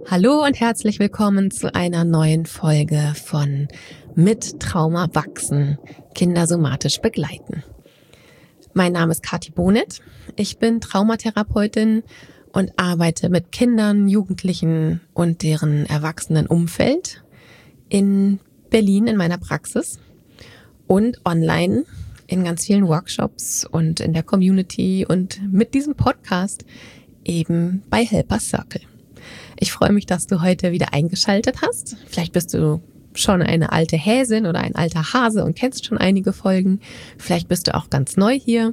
Hallo und herzlich willkommen zu einer neuen Folge von Mit Trauma wachsen, Kinder somatisch begleiten. Mein Name ist Kathi Bonet, ich bin Traumatherapeutin und arbeite mit Kindern, Jugendlichen und deren Erwachsenenumfeld in Berlin in meiner Praxis und online in ganz vielen Workshops und in der Community und mit diesem Podcast eben bei Helper Circle. Ich freue mich, dass du heute wieder eingeschaltet hast. Vielleicht bist du schon eine alte Häsin oder ein alter Hase und kennst schon einige Folgen. Vielleicht bist du auch ganz neu hier.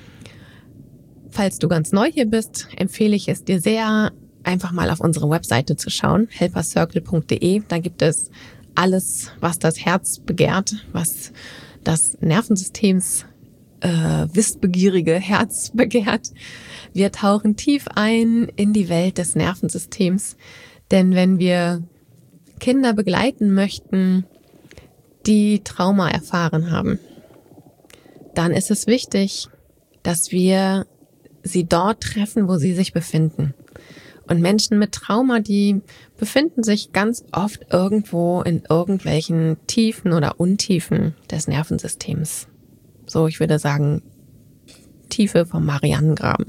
Falls du ganz neu hier bist, empfehle ich es dir sehr, einfach mal auf unsere Webseite zu schauen, helpercircle.de. Da gibt es alles, was das Herz begehrt, was das Nervensystems wissbegierige Herz begehrt. Wir tauchen tief ein in die Welt des Nervensystems, denn wenn wir Kinder begleiten möchten, die Trauma erfahren haben, dann ist es wichtig, dass wir sie dort treffen, wo sie sich befinden. Und Menschen mit Trauma, die befinden sich ganz oft irgendwo in irgendwelchen Tiefen oder Untiefen des Nervensystems. So, ich würde sagen, Tiefe vom Marianengraben.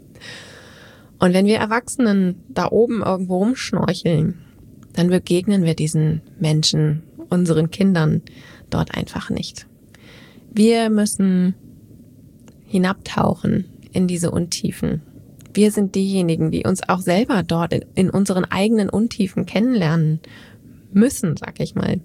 Und wenn wir Erwachsenen da oben irgendwo rumschnorcheln, dann begegnen wir diesen Menschen, unseren Kindern, dort einfach nicht. Wir müssen hinabtauchen in diese Untiefen. Wir sind diejenigen, die uns auch selber dort in unseren eigenen Untiefen kennenlernen müssen, sag ich mal.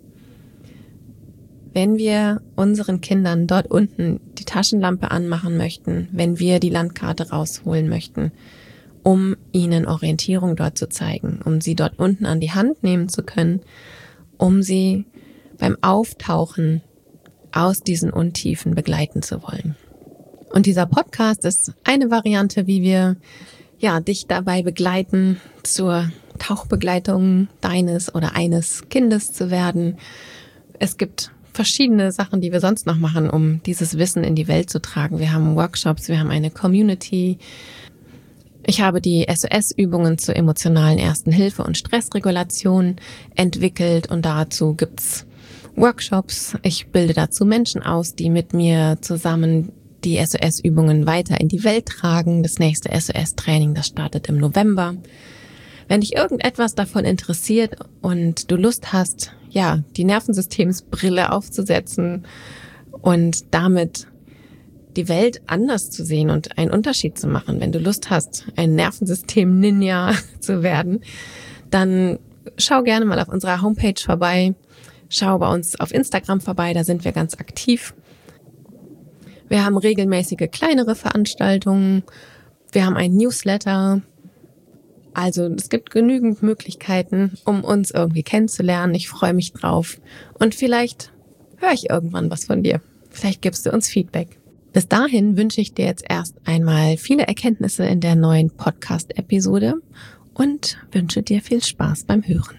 Wenn wir unseren Kindern dort unten die Taschenlampe anmachen möchten, wenn wir die Landkarte rausholen möchten, um ihnen Orientierung dort zu zeigen, um sie dort unten an die Hand nehmen zu können, um sie beim Auftauchen aus diesen Untiefen begleiten zu wollen. Und dieser Podcast ist eine Variante, wie wir dich dabei begleiten, zur Tauchbegleitung deines oder eines Kindes zu werden. Es gibt verschiedene Sachen, die wir sonst noch machen, um dieses Wissen in die Welt zu tragen. Wir haben Workshops, wir haben eine Community. Ich habe die SOS-Übungen zur emotionalen Ersten Hilfe und Stressregulation entwickelt und dazu gibt's Workshops. Ich bilde dazu Menschen aus, die mit mir zusammen die SOS-Übungen weiter in die Welt tragen. Das nächste SOS-Training, das startet im November. Wenn dich irgendetwas davon interessiert und du Lust hast, die Nervensystemsbrille aufzusetzen und damit die Welt anders zu sehen und einen Unterschied zu machen, wenn du Lust hast, ein Nervensystem-Ninja zu werden, dann schau gerne mal auf unserer Homepage vorbei, schau bei uns auf Instagram vorbei, da sind wir ganz aktiv. Wir haben regelmäßige kleinere Veranstaltungen, wir haben ein Newsletter. Also es gibt genügend Möglichkeiten, um uns irgendwie kennenzulernen. Ich freue mich drauf. Und vielleicht höre ich irgendwann was von dir. Vielleicht gibst du uns Feedback. Bis dahin wünsche ich dir jetzt erst einmal viele Erkenntnisse in der neuen Podcast-Episode und wünsche dir viel Spaß beim Hören.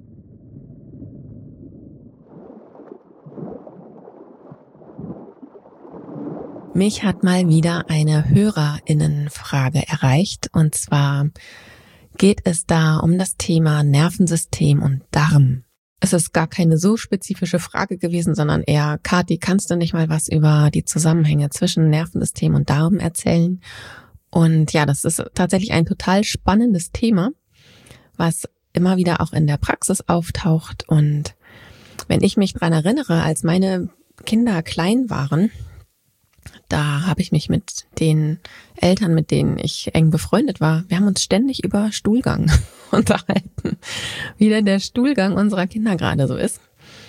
Mich hat mal wieder eine HörerInnenfrage erreicht und zwar geht es da um das Thema Nervensystem und Darm. Es ist gar keine so spezifische Frage gewesen, sondern eher, Kathi, kannst du nicht mal was über die Zusammenhänge zwischen Nervensystem und Darm erzählen? Und das ist tatsächlich ein total spannendes Thema, was immer wieder auch in der Praxis auftaucht. Und wenn ich mich dran erinnere, als meine Kinder klein waren, da habe ich mich mit den Eltern, mit denen ich eng befreundet war, wir haben uns ständig über Stuhlgang unterhalten, wie denn der Stuhlgang unserer Kinder gerade so ist.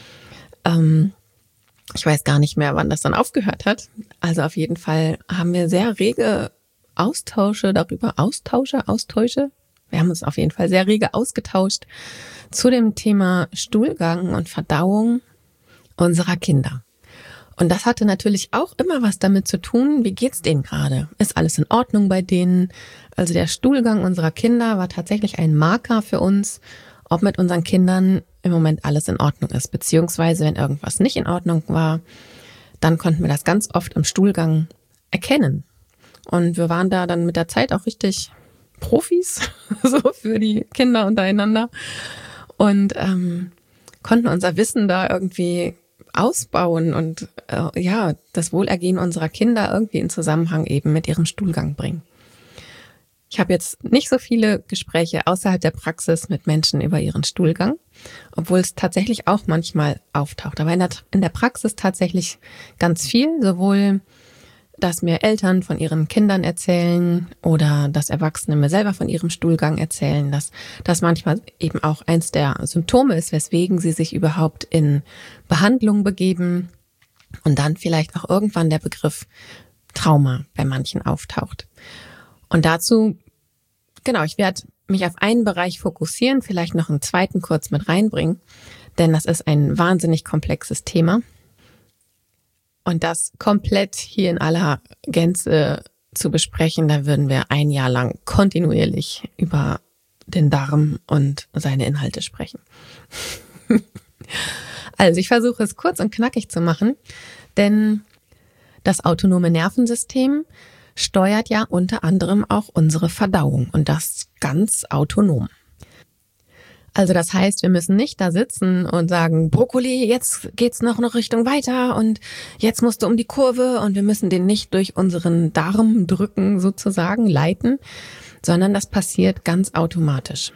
Ich weiß gar nicht mehr, wann das dann aufgehört hat. Also auf jeden Fall haben wir sehr rege Austausche darüber, Austausche. Wir haben uns auf jeden Fall sehr rege ausgetauscht zu dem Thema Stuhlgang und Verdauung unserer Kinder. Und das hatte natürlich auch immer was damit zu tun, wie geht's denen gerade? Ist alles in Ordnung bei denen? Also der Stuhlgang unserer Kinder war tatsächlich ein Marker für uns, ob mit unseren Kindern im Moment alles in Ordnung ist. Beziehungsweise, wenn irgendwas nicht in Ordnung war, dann konnten wir das ganz oft im Stuhlgang erkennen. Und wir waren da dann mit der Zeit auch richtig Profis, so für die Kinder untereinander und konnten unser Wissen da irgendwie ausbauen und das Wohlergehen unserer Kinder irgendwie in Zusammenhang eben mit ihrem Stuhlgang bringen. Ich habe jetzt nicht so viele Gespräche außerhalb der Praxis mit Menschen über ihren Stuhlgang, obwohl es tatsächlich auch manchmal auftaucht. Aber in der Praxis tatsächlich ganz viel, sowohl, dass mir Eltern von ihren Kindern erzählen oder dass Erwachsene mir selber von ihrem Stuhlgang erzählen, dass das manchmal eben auch eins der Symptome ist, weswegen sie sich überhaupt in Behandlung begeben und dann vielleicht auch irgendwann der Begriff Trauma bei manchen auftaucht. Und dazu, ich werde mich auf einen Bereich fokussieren, vielleicht noch einen zweiten kurz mit reinbringen, denn das ist ein wahnsinnig komplexes Thema. Und das komplett hier in aller Gänze zu besprechen, da würden wir ein Jahr lang kontinuierlich über den Darm und seine Inhalte sprechen. Also ich versuche es kurz und knackig zu machen, denn das autonome Nervensystem steuert ja unter anderem auch unsere Verdauung und das ganz autonom. Also das heißt, wir müssen nicht da sitzen und sagen, Brokkoli, jetzt geht's noch eine Richtung weiter und jetzt musst du um die Kurve und wir müssen den nicht durch unseren Darm drücken sozusagen, leiten, sondern das passiert ganz automatisch.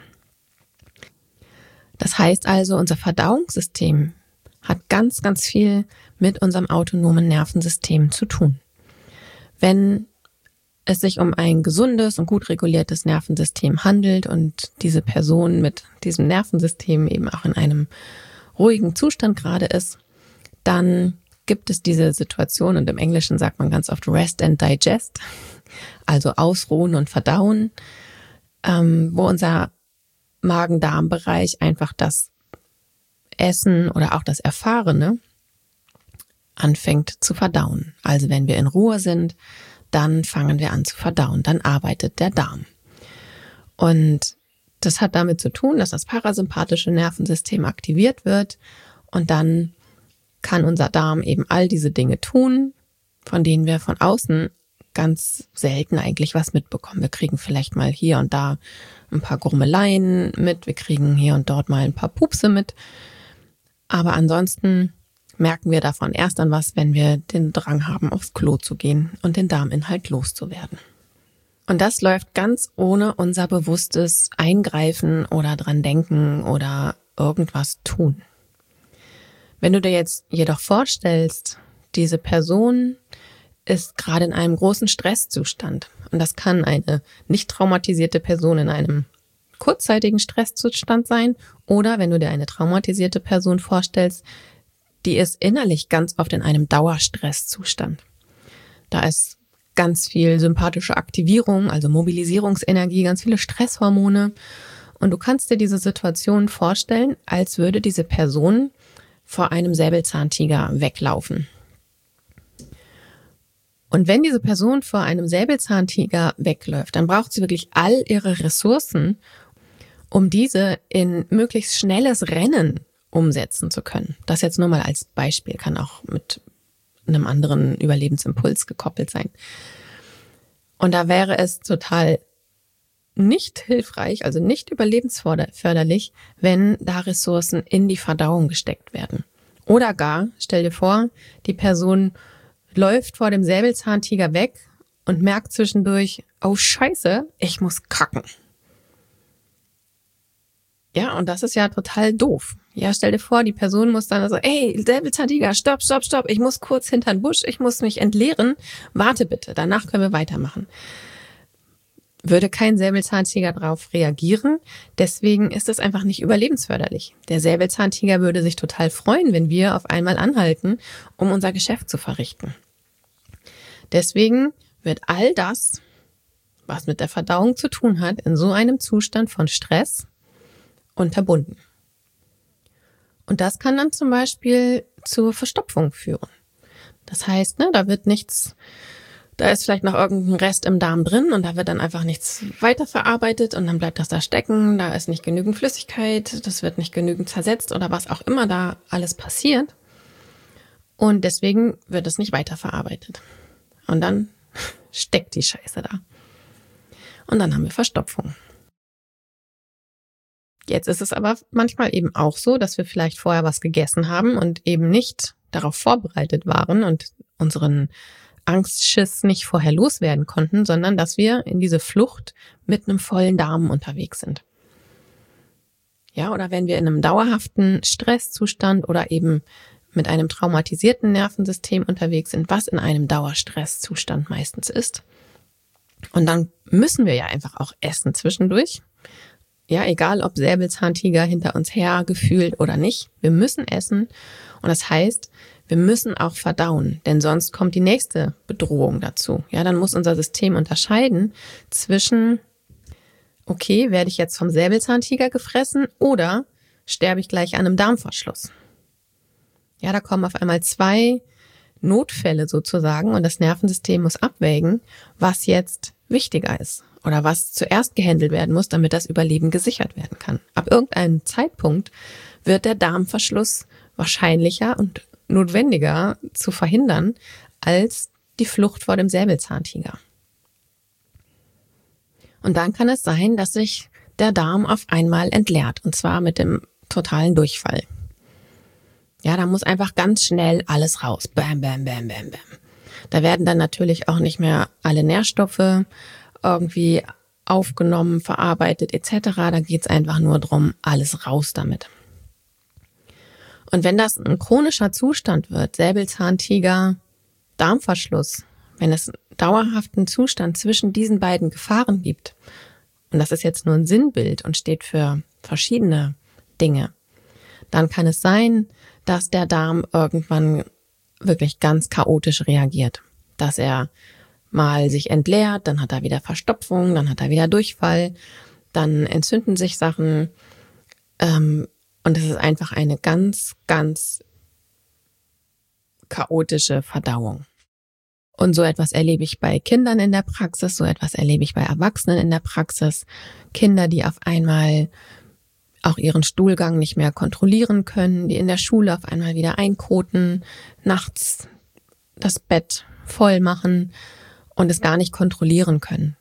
Das heißt also, unser Verdauungssystem hat ganz, ganz viel mit unserem autonomen Nervensystem zu tun. Wenn es sich um ein gesundes und gut reguliertes Nervensystem handelt und diese Person mit diesem Nervensystem eben auch in einem ruhigen Zustand gerade ist, dann gibt es diese Situation und im Englischen sagt man ganz oft Rest and Digest, also Ausruhen und Verdauen, wo unser Magen-Darm-Bereich einfach das Essen oder auch das Erfahrene anfängt zu verdauen. Also wenn wir in Ruhe sind, dann fangen wir an zu verdauen, dann arbeitet der Darm. Und das hat damit zu tun, dass das parasympathische Nervensystem aktiviert wird und dann kann unser Darm eben all diese Dinge tun, von denen wir von außen ganz selten eigentlich was mitbekommen. Wir kriegen vielleicht mal hier und da ein paar Grummeleien mit, wir kriegen hier und dort mal ein paar Pupse mit, aber ansonsten merken wir davon erst dann was, wenn wir den Drang haben, aufs Klo zu gehen und den Darminhalt loszuwerden. Und das läuft ganz ohne unser bewusstes Eingreifen oder dran denken oder irgendwas tun. Wenn du dir jetzt jedoch vorstellst, diese Person ist gerade in einem großen Stresszustand und das kann eine nicht traumatisierte Person in einem kurzzeitigen Stresszustand sein oder wenn du dir eine traumatisierte Person vorstellst, die ist innerlich ganz oft in einem Dauerstresszustand. Da ist ganz viel sympathische Aktivierung, also Mobilisierungsenergie, ganz viele Stresshormone. Und du kannst dir diese Situation vorstellen, als würde diese Person vor einem Säbelzahntiger weglaufen. Und wenn diese Person vor einem Säbelzahntiger wegläuft, dann braucht sie wirklich all ihre Ressourcen, um diese in möglichst schnelles Rennen umsetzen zu können. Das jetzt nur mal als Beispiel, kann auch mit einem anderen Überlebensimpuls gekoppelt sein. Und da wäre es total nicht hilfreich, also nicht überlebensförderlich, wenn da Ressourcen in die Verdauung gesteckt werden. Oder gar, stell dir vor, die Person läuft vor dem Säbelzahntiger weg und merkt zwischendurch, oh Scheiße, ich muss kacken. Ja, und das ist ja total doof. Ja, stell dir vor, die Person muss dann so, ey, Säbelzahntiger, stopp, ich muss kurz hinter den Busch, ich muss mich entleeren, warte bitte, danach können wir weitermachen. Würde kein Säbelzahntiger darauf reagieren, deswegen ist es einfach nicht überlebensförderlich. Der Säbelzahntiger würde sich total freuen, wenn wir auf einmal anhalten, um unser Geschäft zu verrichten. Deswegen wird all das, was mit der Verdauung zu tun hat, in so einem Zustand von Stress unterbunden. Und das kann dann zum Beispiel zur Verstopfung führen. Das heißt, da wird nichts, da ist vielleicht noch irgendein Rest im Darm drin und da wird dann einfach nichts weiterverarbeitet und dann bleibt das da stecken, da ist nicht genügend Flüssigkeit, das wird nicht genügend zersetzt oder was auch immer da alles passiert. Und deswegen wird es nicht weiterverarbeitet. Und dann steckt die Scheiße da. und dann haben wir Verstopfung. Jetzt ist es aber manchmal eben auch so, dass wir vielleicht vorher was gegessen haben und eben nicht darauf vorbereitet waren und unseren Angstschiss nicht vorher loswerden konnten, sondern dass wir in diese Flucht mit einem vollen Darm unterwegs sind. Ja, oder wenn wir in einem dauerhaften Stresszustand oder eben mit einem traumatisierten Nervensystem unterwegs sind, was in einem Dauerstresszustand meistens ist. Und dann müssen wir ja einfach auch essen zwischendurch. Ja, egal ob Säbelzahntiger hinter uns her gefühlt oder nicht. Wir müssen essen. Und das heißt, wir müssen auch verdauen, denn sonst kommt die nächste Bedrohung dazu. Ja, dann muss unser System unterscheiden zwischen, okay, werde ich jetzt vom Säbelzahntiger gefressen oder sterbe ich gleich an einem Darmverschluss? Ja, da kommen auf einmal 2 Notfälle sozusagen und das Nervensystem muss abwägen, was jetzt wichtiger ist oder was zuerst gehandelt werden muss, damit das Überleben gesichert werden kann. Ab irgendeinem Zeitpunkt wird der Darmverschluss wahrscheinlicher und notwendiger zu verhindern als die Flucht vor dem Säbelzahntiger. Und dann kann es sein, dass sich der Darm auf einmal entleert und zwar mit dem totalen Durchfall. Ja, da muss einfach ganz schnell alles raus. Bam, bam, bam, bam, bam. Da werden dann natürlich auch nicht mehr alle Nährstoffe irgendwie aufgenommen, verarbeitet etc. Da geht's einfach nur drum, alles raus damit. Und wenn das ein chronischer Zustand wird, Säbelzahntiger, Darmverschluss, wenn es einen dauerhaften Zustand zwischen diesen beiden Gefahren gibt, und das ist jetzt nur ein Sinnbild und steht für verschiedene Dinge, dann kann es sein, dass der Darm irgendwann wirklich ganz chaotisch reagiert. Dass er mal sich entleert, dann hat er wieder Verstopfung, dann hat er wieder Durchfall, dann entzünden sich Sachen. Und es ist einfach eine ganz, ganz chaotische Verdauung. Und so etwas erlebe ich bei Kindern in der Praxis, so etwas erlebe ich bei Erwachsenen in der Praxis. Kinder, die auf einmal auch ihren Stuhlgang nicht mehr kontrollieren können, die in der Schule auf einmal wieder einkoten, nachts das Bett voll machen und es gar nicht kontrollieren können.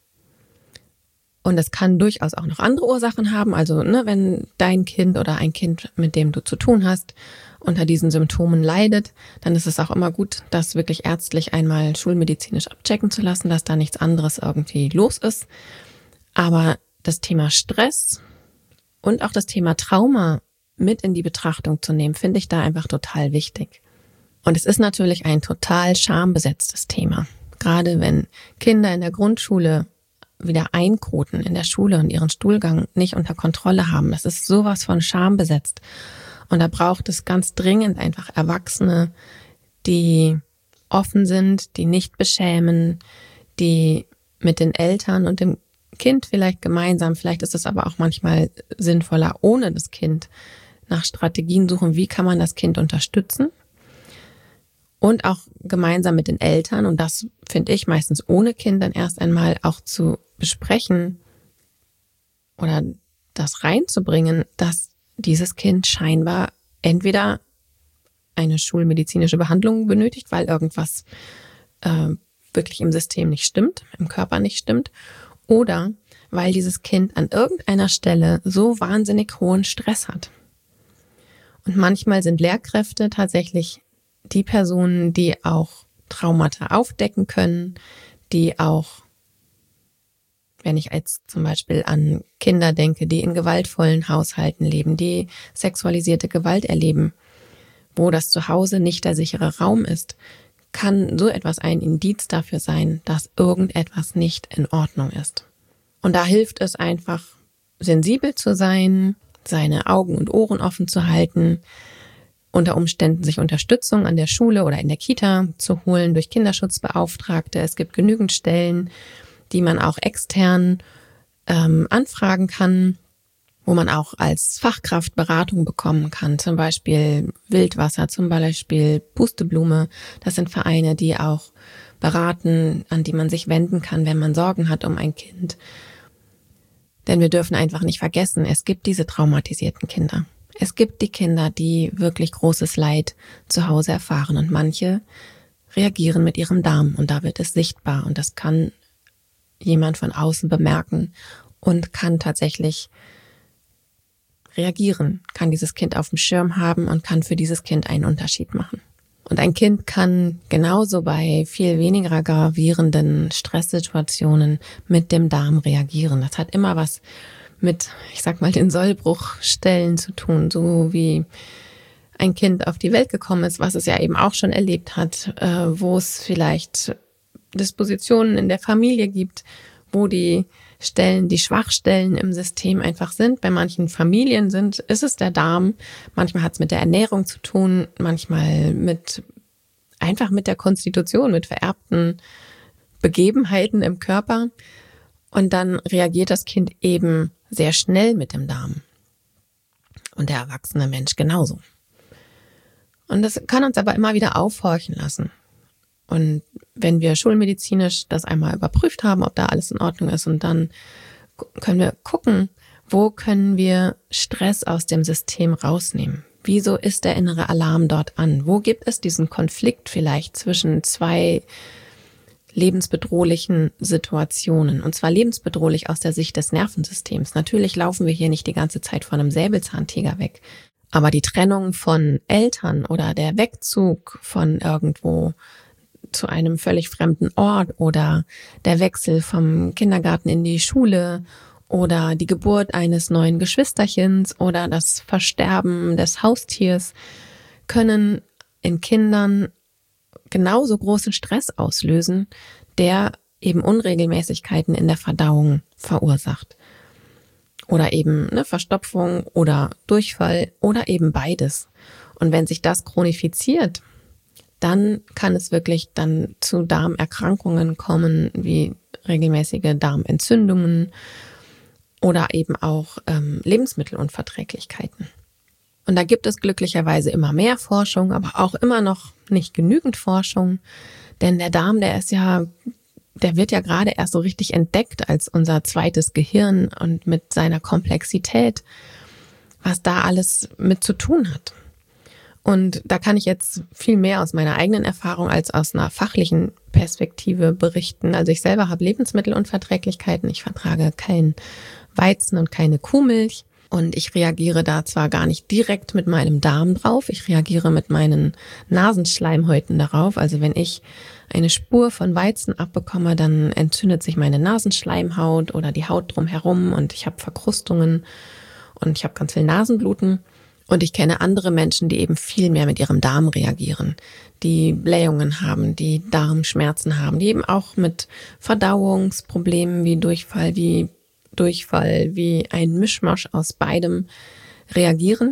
Und es kann durchaus auch noch andere Ursachen haben. Also wenn dein Kind oder ein Kind, mit dem du zu tun hast, unter diesen Symptomen leidet, dann ist es auch immer gut, das wirklich ärztlich einmal schulmedizinisch abchecken zu lassen, dass da nichts anderes irgendwie los ist. Aber das Thema Stress und auch das Thema Trauma mit in die Betrachtung zu nehmen, finde ich da einfach total wichtig. Und es ist natürlich ein total schambesetztes Thema. Gerade wenn Kinder in der Grundschule wieder einkoten in der Schule und ihren Stuhlgang nicht unter Kontrolle haben. Das ist sowas von schambesetzt. Und da braucht es ganz dringend einfach Erwachsene, die offen sind, die nicht beschämen, die mit den Eltern und dem Kind vielleicht gemeinsam, vielleicht ist es aber auch manchmal sinnvoller ohne das Kind, nach Strategien suchen, wie kann man das Kind unterstützen und auch gemeinsam mit den Eltern, und das finde ich meistens ohne Kind dann erst einmal auch zu besprechen oder das reinzubringen, dass dieses Kind scheinbar entweder eine schulmedizinische Behandlung benötigt, weil irgendwas wirklich im System nicht stimmt, im Körper nicht stimmt, oder weil dieses Kind an irgendeiner Stelle so wahnsinnig hohen Stress hat. Und manchmal sind Lehrkräfte tatsächlich die Personen, die auch Traumata aufdecken können, die auch, wenn ich jetzt zum Beispiel an Kinder denke, die in gewaltvollen Haushalten leben, die sexualisierte Gewalt erleben, wo das Zuhause nicht der sichere Raum ist, kann so etwas ein Indiz dafür sein, dass irgendetwas nicht in Ordnung ist. Und da hilft es einfach, sensibel zu sein, seine Augen und Ohren offen zu halten, unter Umständen sich Unterstützung an der Schule oder in der Kita zu holen durch Kinderschutzbeauftragte. Es gibt genügend Stellen, die man auch extern anfragen kann, wo man auch als Fachkraft Beratung bekommen kann, zum Beispiel Wildwasser, zum Beispiel Pusteblume. Das sind Vereine, die auch beraten, an die man sich wenden kann, wenn man Sorgen hat um ein Kind. Denn wir dürfen einfach nicht vergessen, es gibt diese traumatisierten Kinder. Es gibt die Kinder, die wirklich großes Leid zu Hause erfahren, und manche reagieren mit ihrem Darm und da wird es sichtbar und das kann jemand von außen bemerken und kann tatsächlich reagieren, kann dieses Kind auf dem Schirm haben und kann für dieses Kind einen Unterschied machen. Und ein Kind kann genauso bei viel weniger gravierenden Stresssituationen mit dem Darm reagieren. Das hat immer was mit, ich sag mal, den Sollbruchstellen zu tun, so wie ein Kind auf die Welt gekommen ist, was es ja eben auch schon erlebt hat, wo es vielleicht Dispositionen in der Familie gibt, wo die Schwachstellen im System einfach sind. Bei manchen Familien ist es der Darm. Manchmal hat es mit der Ernährung zu tun, manchmal einfach mit der Konstitution, mit vererbten Begebenheiten im Körper. Und dann reagiert das Kind eben sehr schnell mit dem Darm. Und der erwachsene Mensch genauso. Und das kann uns aber immer wieder aufhorchen lassen. Und wenn wir schulmedizinisch das einmal überprüft haben, ob da alles in Ordnung ist, und dann können wir gucken, wo können wir Stress aus dem System rausnehmen? Wieso ist der innere Alarm dort an? Wo gibt es diesen Konflikt vielleicht zwischen zwei lebensbedrohlichen Situationen? Und zwar lebensbedrohlich aus der Sicht des Nervensystems. Natürlich laufen wir hier nicht die ganze Zeit von einem Säbelzahntiger weg. Aber die Trennung von Eltern oder der Wegzug von irgendwo zu einem völlig fremden Ort oder der Wechsel vom Kindergarten in die Schule oder die Geburt eines neuen Geschwisterchens oder das Versterben des Haustiers können in Kindern genauso großen Stress auslösen, der eben Unregelmäßigkeiten in der Verdauung verursacht. Oder eben eine Verstopfung oder Durchfall oder eben beides. Und wenn sich das chronifiziert, dann kann es wirklich dann zu Darmerkrankungen kommen, wie regelmäßige Darmentzündungen oder eben auch Lebensmittelunverträglichkeiten. Und da gibt es glücklicherweise immer mehr Forschung, aber auch immer noch nicht genügend Forschung, denn der Darm, der wird ja gerade erst so richtig entdeckt als unser zweites Gehirn und mit seiner Komplexität, was da alles mit zu tun hat. Und da kann ich jetzt viel mehr aus meiner eigenen Erfahrung als aus einer fachlichen Perspektive berichten. Also ich selber habe Lebensmittelunverträglichkeiten. Ich vertrage kein Weizen und keine Kuhmilch. Und ich reagiere da zwar gar nicht direkt mit meinem Darm drauf, ich reagiere mit meinen Nasenschleimhäuten darauf. Also wenn ich eine Spur von Weizen abbekomme, dann entzündet sich meine Nasenschleimhaut oder die Haut drumherum und ich habe Verkrustungen und ich habe ganz viel Nasenbluten. Und ich kenne andere Menschen, die eben viel mehr mit ihrem Darm reagieren, die Blähungen haben, die Darmschmerzen haben, die eben auch mit Verdauungsproblemen wie Durchfall, wie ein Mischmasch aus beidem reagieren.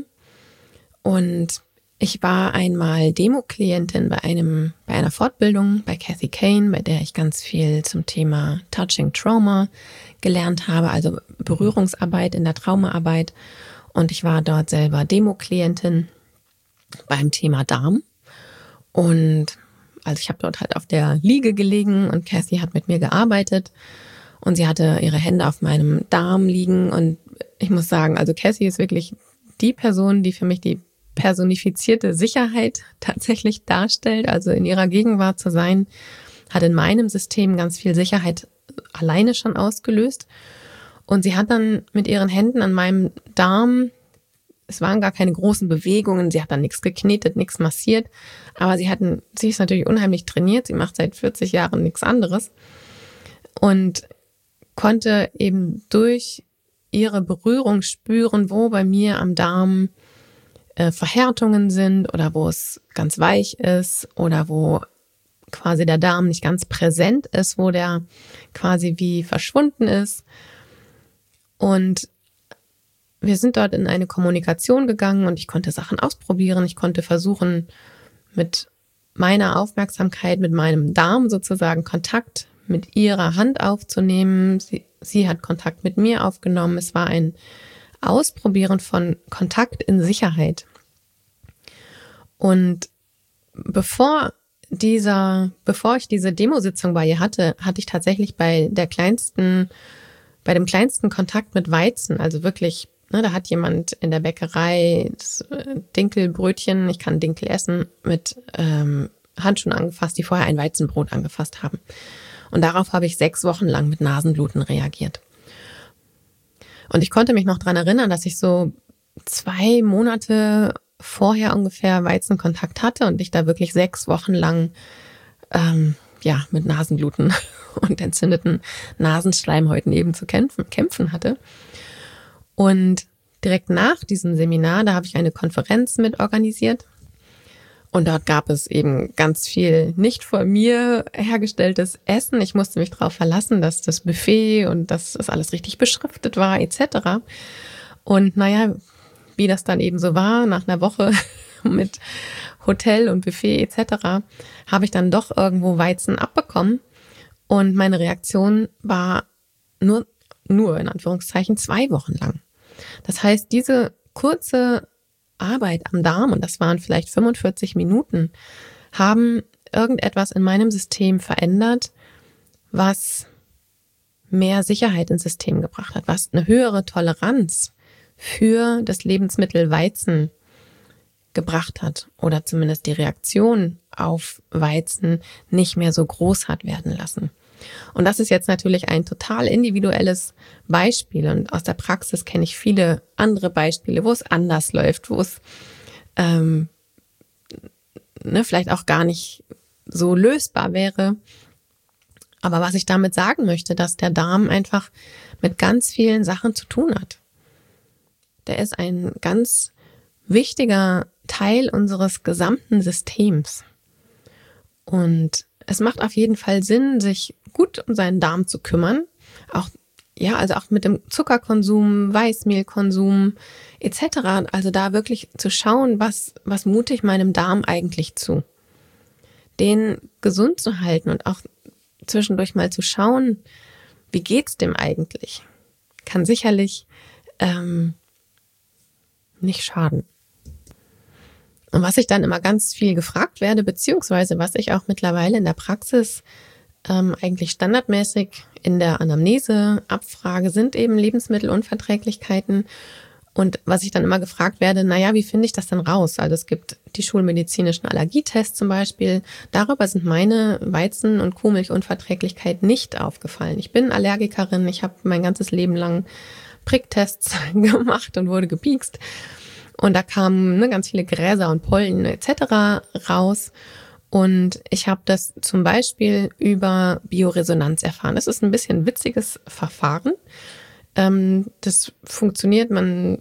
Und ich war einmal Demo-Klientin bei einer Fortbildung bei Kathy Kain, bei der ich ganz viel zum Thema Touching Trauma gelernt habe, also Berührungsarbeit in der Traumaarbeit. Und ich war dort selber Demo-Klientin beim Thema Darm. Und also ich habe dort halt auf der Liege gelegen und Kathy hat mit mir gearbeitet. Und sie hatte ihre Hände auf meinem Darm liegen. Und ich muss sagen, also Kathy ist wirklich die Person, die für mich die personifizierte Sicherheit tatsächlich darstellt. Also in ihrer Gegenwart zu sein, hat in meinem System ganz viel Sicherheit alleine schon ausgelöst. Und sie hat dann mit ihren Händen an meinem Darm, es waren gar keine großen Bewegungen, sie hat dann nichts geknetet, nichts massiert, aber sie ist natürlich unheimlich trainiert, sie macht seit 40 Jahren nichts anderes und konnte eben durch ihre Berührung spüren, wo bei mir am Darm Verhärtungen sind oder wo es ganz weich ist oder wo quasi der Darm nicht ganz präsent ist, wo der quasi wie verschwunden ist. Und wir sind dort in eine Kommunikation gegangen und ich konnte Sachen ausprobieren. Ich konnte versuchen, mit meiner Aufmerksamkeit, mit meinem Darm sozusagen Kontakt mit ihrer Hand aufzunehmen. Sie hat Kontakt mit mir aufgenommen. Es war ein Ausprobieren von Kontakt in Sicherheit. Und bevor ich diese Demositzung bei ihr hatte ich tatsächlich bei dem kleinsten Kontakt mit Weizen, also wirklich, da hat jemand in der Bäckerei das Dinkelbrötchen, ich kann Dinkel essen, mit Handschuhen angefasst, die vorher ein Weizenbrot angefasst haben. Und darauf habe ich 6 Wochen lang mit Nasenbluten reagiert. Und ich konnte mich noch dran erinnern, dass ich so 2 Monate vorher ungefähr Weizenkontakt hatte und ich da wirklich 6 Wochen lang mit Nasenbluten und entzündeten Nasenschleimhäuten eben zu kämpfen hatte. Und direkt nach diesem Seminar, da habe ich eine Konferenz mit organisiert. Und dort gab es eben ganz viel nicht von mir hergestelltes Essen. Ich musste mich darauf verlassen, dass das Buffet und dass das alles richtig beschriftet war, etc. Und naja, wie das dann eben so war, nach einer Woche mit Hotel und Buffet etc., habe ich dann doch irgendwo Weizen abbekommen. Und meine Reaktion war nur in Anführungszeichen 2 Wochen lang. Das heißt, diese kurze Arbeit am Darm, und das waren vielleicht 45 Minuten, haben irgendetwas in meinem System verändert, was mehr Sicherheit ins System gebracht hat, was eine höhere Toleranz für das Lebensmittel Weizen gebracht hat oder zumindest die Reaktion auf Weizen nicht mehr so groß hat werden lassen. Und das ist jetzt natürlich ein total individuelles Beispiel und aus der Praxis kenne ich viele andere Beispiele, wo es anders läuft, wo es vielleicht auch gar nicht so lösbar wäre. Aber was ich damit sagen möchte, dass der Darm einfach mit ganz vielen Sachen zu tun hat. Der ist ein ganz wichtiger Teil unseres gesamten Systems. Und es macht auf jeden Fall Sinn, sich gut um seinen Darm zu kümmern. Auch mit dem Zuckerkonsum, Weißmehlkonsum etc. Also da wirklich zu schauen, was mute ich meinem Darm eigentlich zu. Den gesund zu halten und auch zwischendurch mal zu schauen, wie geht's dem eigentlich? Kann sicherlich nicht schaden. Und was ich dann immer ganz viel gefragt werde, beziehungsweise was ich auch mittlerweile in der Praxis eigentlich standardmäßig in der Anamnese abfrage, sind eben Lebensmittelunverträglichkeiten. Und was ich dann immer gefragt werde, wie finde ich das denn raus? Also es gibt die schulmedizinischen Allergietests zum Beispiel. Darüber sind meine Weizen- und Kuhmilchunverträglichkeit nicht aufgefallen. Ich bin Allergikerin, ich habe mein ganzes Leben lang Pricktests gemacht und wurde gepiekst. Und da kamen ganz viele Gräser und Pollen etc. raus. Und ich habe das zum Beispiel über Bioresonanz erfahren. Das ist ein bisschen ein witziges Verfahren. Das funktioniert, man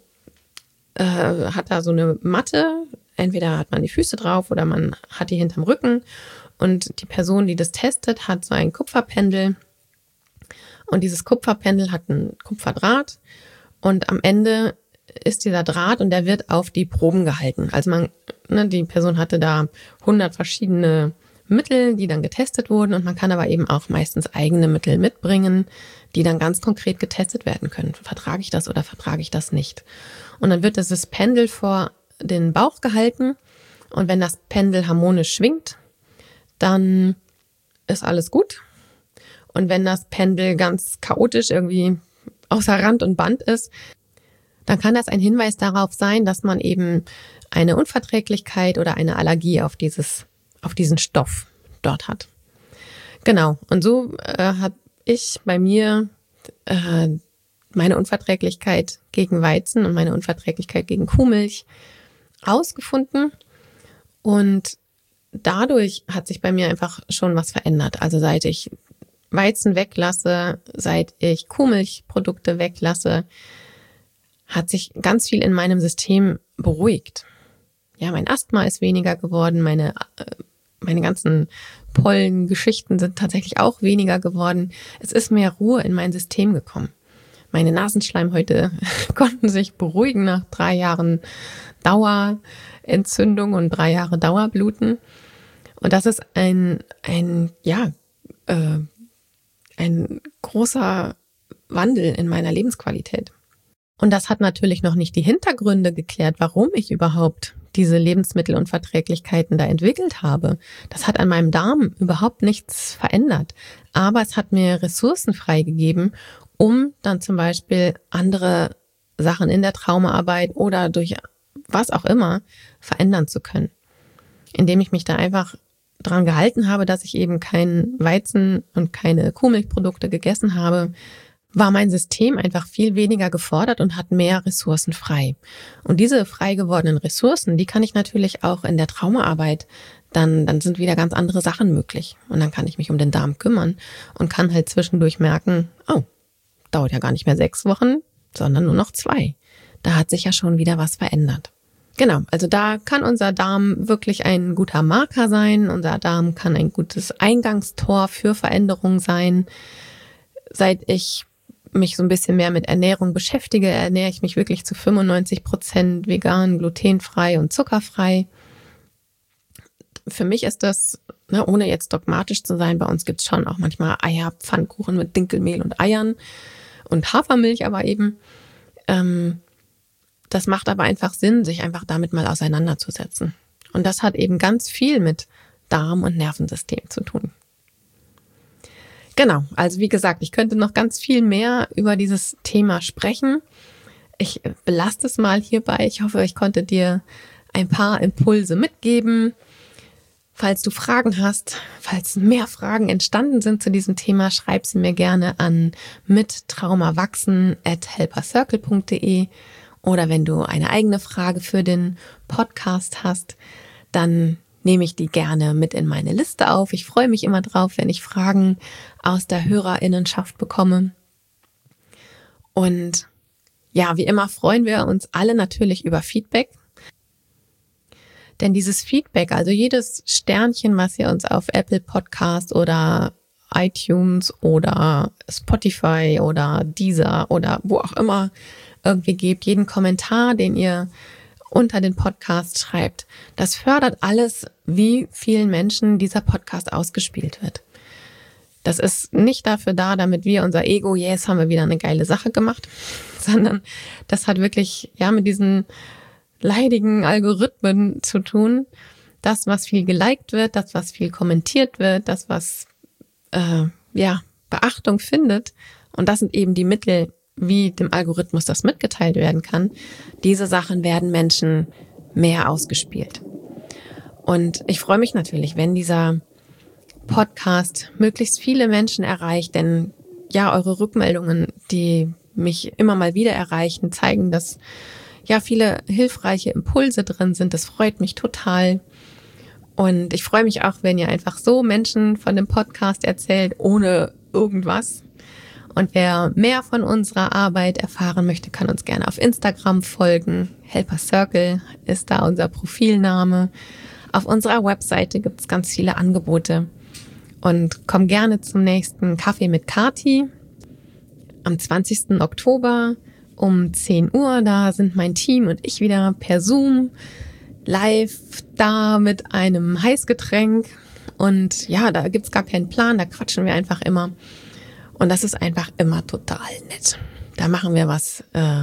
hat da so eine Matte. Entweder hat man die Füße drauf oder man hat die hinterm Rücken. Und die Person, die das testet, hat so ein Kupferpendel. Und dieses Kupferpendel hat einen Kupferdraht. Und am Ende ist dieser Draht und der wird auf die Proben gehalten. Also die Person hatte da 100 verschiedene Mittel, die dann getestet wurden und man kann aber eben auch meistens eigene Mittel mitbringen, die dann ganz konkret getestet werden können. Vertrage ich das oder vertrage ich das nicht? Und dann wird dieses Pendel vor den Bauch gehalten und wenn das Pendel harmonisch schwingt, dann ist alles gut. Und wenn das Pendel ganz chaotisch irgendwie außer Rand und Band ist, dann kann das ein Hinweis darauf sein, dass man eben eine Unverträglichkeit oder eine Allergie auf diesen Stoff dort hat. Genau. Und so habe ich bei mir meine Unverträglichkeit gegen Weizen und meine Unverträglichkeit gegen Kuhmilch ausgefunden. Und dadurch hat sich bei mir einfach schon was verändert. Also seit ich Weizen weglasse, seit ich Kuhmilchprodukte weglasse, hat sich ganz viel in meinem System beruhigt. Ja, mein Asthma ist weniger geworden, meine ganzen Pollengeschichten sind tatsächlich auch weniger geworden. Es ist mehr Ruhe in mein System gekommen. Meine Nasenschleimhäute konnten sich beruhigen nach 3 Jahren Dauerentzündung und 3 Jahre Dauerbluten. Und das ist ein großer Wandel in meiner Lebensqualität. Und das hat natürlich noch nicht die Hintergründe geklärt, warum ich überhaupt diese Lebensmittelunverträglichkeiten da entwickelt habe. Das hat an meinem Darm überhaupt nichts verändert. Aber es hat mir Ressourcen freigegeben, um dann zum Beispiel andere Sachen in der Traumaarbeit oder durch was auch immer verändern zu können. Indem ich mich da einfach daran gehalten habe, dass ich eben kein Weizen und keine Kuhmilchprodukte gegessen habe, war mein System einfach viel weniger gefordert und hat mehr Ressourcen frei. Und diese frei gewordenen Ressourcen, die kann ich natürlich auch in der Traumaarbeit, dann sind wieder ganz andere Sachen möglich. Und dann kann ich mich um den Darm kümmern und kann halt zwischendurch merken, oh, dauert ja gar nicht mehr 6 Wochen, sondern nur noch 2. Da hat sich ja schon wieder was verändert. Genau, also da kann unser Darm wirklich ein guter Marker sein. Unser Darm kann ein gutes Eingangstor für Veränderung sein. Seit ich mich so ein bisschen mehr mit Ernährung beschäftige, ernähre ich mich wirklich zu 95% vegan, glutenfrei und zuckerfrei. Für mich ist das, ohne jetzt dogmatisch zu sein, bei uns gibt's schon auch manchmal Eier, Pfannkuchen mit Dinkelmehl und Eiern und Hafermilch aber eben. Das macht aber einfach Sinn, sich einfach damit mal auseinanderzusetzen. Und das hat eben ganz viel mit Darm- und Nervensystem zu tun. Genau, also wie gesagt, ich könnte noch ganz viel mehr über dieses Thema sprechen. Ich belasse es mal hierbei. Ich hoffe, ich konnte dir ein paar Impulse mitgeben. Falls du Fragen hast, falls mehr Fragen entstanden sind zu diesem Thema, schreib sie mir gerne an mittraumawachsen@helpercircle.de. Oder wenn du eine eigene Frage für den Podcast hast, dann nehme ich die gerne mit in meine Liste auf. Ich freue mich immer drauf, wenn ich Fragen aus der HörerInnenschaft bekomme. Und ja, wie immer freuen wir uns alle natürlich über Feedback. Denn dieses Feedback, also jedes Sternchen, was ihr uns auf Apple Podcast oder iTunes oder Spotify oder Deezer oder wo auch immer irgendwie gebt, jeden Kommentar, den ihr unter den Podcast schreibt, das fördert alles, wie vielen Menschen dieser Podcast ausgespielt wird. Das ist nicht dafür da, damit wir unser Ego, yes, haben wir wieder eine geile Sache gemacht, sondern das hat wirklich mit diesen leidigen Algorithmen zu tun. Das, was viel geliked wird, das, was viel kommentiert wird, das, was Beachtung findet. Und das sind eben die Mittel, wie dem Algorithmus das mitgeteilt werden kann. Diese Sachen werden Menschen mehr ausgespielt. Und ich freue mich natürlich, wenn dieser Podcast möglichst viele Menschen erreicht, denn ja, eure Rückmeldungen, die mich immer mal wieder erreichen, zeigen, dass viele hilfreiche Impulse drin sind. Das freut mich total. Und ich freue mich auch, wenn ihr einfach so Menschen von dem Podcast erzählt, ohne irgendwas. Und wer mehr von unserer Arbeit erfahren möchte, kann uns gerne auf Instagram folgen. Helper Circle ist da unser Profilname. Auf unserer Webseite gibt es ganz viele Angebote. Und komm gerne zum nächsten Kaffee mit Kati am 20. Oktober um 10 Uhr. Da sind mein Team und ich wieder per Zoom live da mit einem Heißgetränk. Und ja, da gibt's gar keinen Plan, da quatschen wir einfach immer. Und das ist einfach immer total nett. Da machen wir was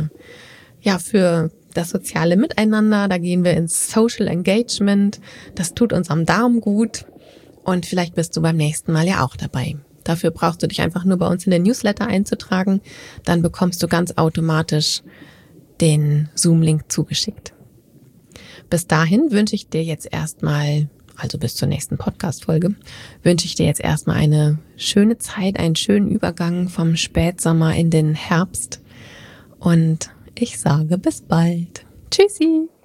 für das soziale Miteinander. Da gehen wir ins Social Engagement. Das tut unserem Darm gut. Und vielleicht bist du beim nächsten Mal ja auch dabei. Dafür brauchst du dich einfach nur bei uns in den Newsletter einzutragen. Dann bekommst du ganz automatisch den Zoom-Link zugeschickt. Bis dahin wünsche ich dir jetzt erstmal, also bis zur nächsten Podcast-Folge, wünsche ich dir jetzt erstmal eine schöne Zeit, einen schönen Übergang vom Spätsommer in den Herbst. Und ich sage bis bald. Tschüssi!